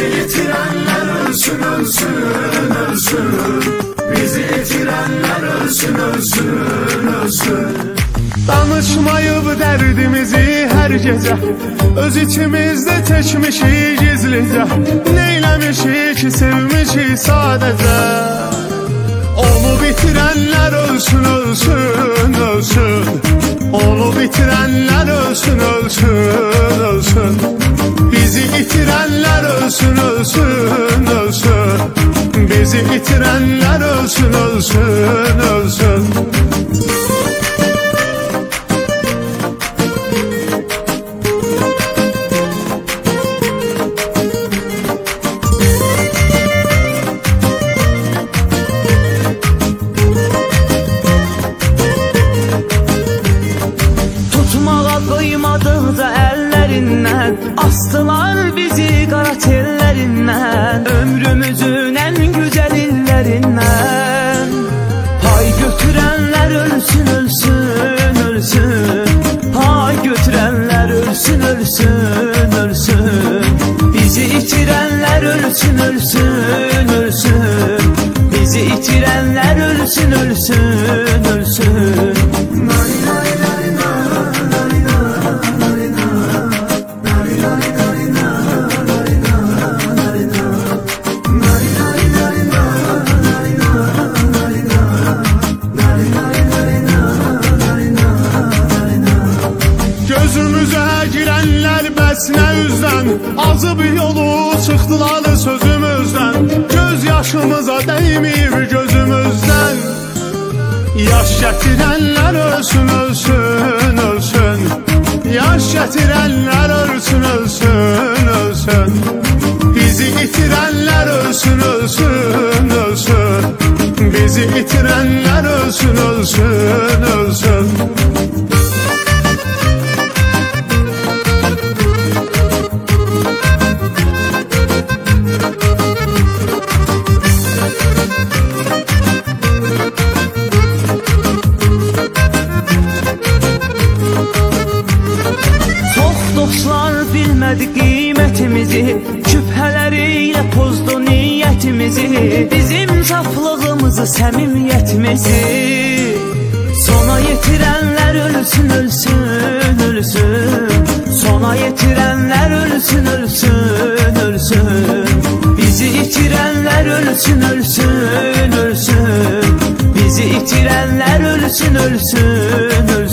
itirenler ölsün ölsün ölsün. Bizi itirenler ölsün ölsün ölsün. Danışmayıb dərdimizi hər gecə, öz içimizdə çəkmişik gizlicə. Neyləmişik ki sevmişik sadəcə. Onu bitirənlər ölsün ölsün ölsün. Onu bitirənlər ölsün ölsün ölsün. Bizi itirənlər ölsün ölsün ölsün. Bizi itirənlər ölsün ölsün ölsün. Kıymadıqca əllərindən astılar bizi qara tellərindən. Ömrümüzün ən gözəl illərindən. Pay götürənlər ölsün ölsün ölsün. Pay götürənlər ölsün ölsün ölsün. Bizi itirənlər ölsün ölsün ölsün. Bizi itirənlər ölsün ölsün ölsün. Gözümüzə girənlər bəs nə üzdən, azıb yolu çıxdılar sözümüzdən. Göz yaşımıza dəyməyib gözümüzdən. Yaş gətirənlər ölsün ölsün ölsün. Yaş gətirənlər ölsün ölsün ölsün. Bizi itirənlər ölsün ölsün ölsün. Bizi itirənlər ölsün ölsün ölsün. Dostlar bilmədi qiymətimizi, şübhələriylə pozdu niyyətimizi. Bizim saflığımızı, səmimiyyətimizi. Sona yetirənlər ölsün ölsün ölsün. Sona yetirənlər ölsün ölsün ölsün. Bizi itirənlər ölsün ölsün ölsün. Bizi itirənlər ölsün ölsün ölsün.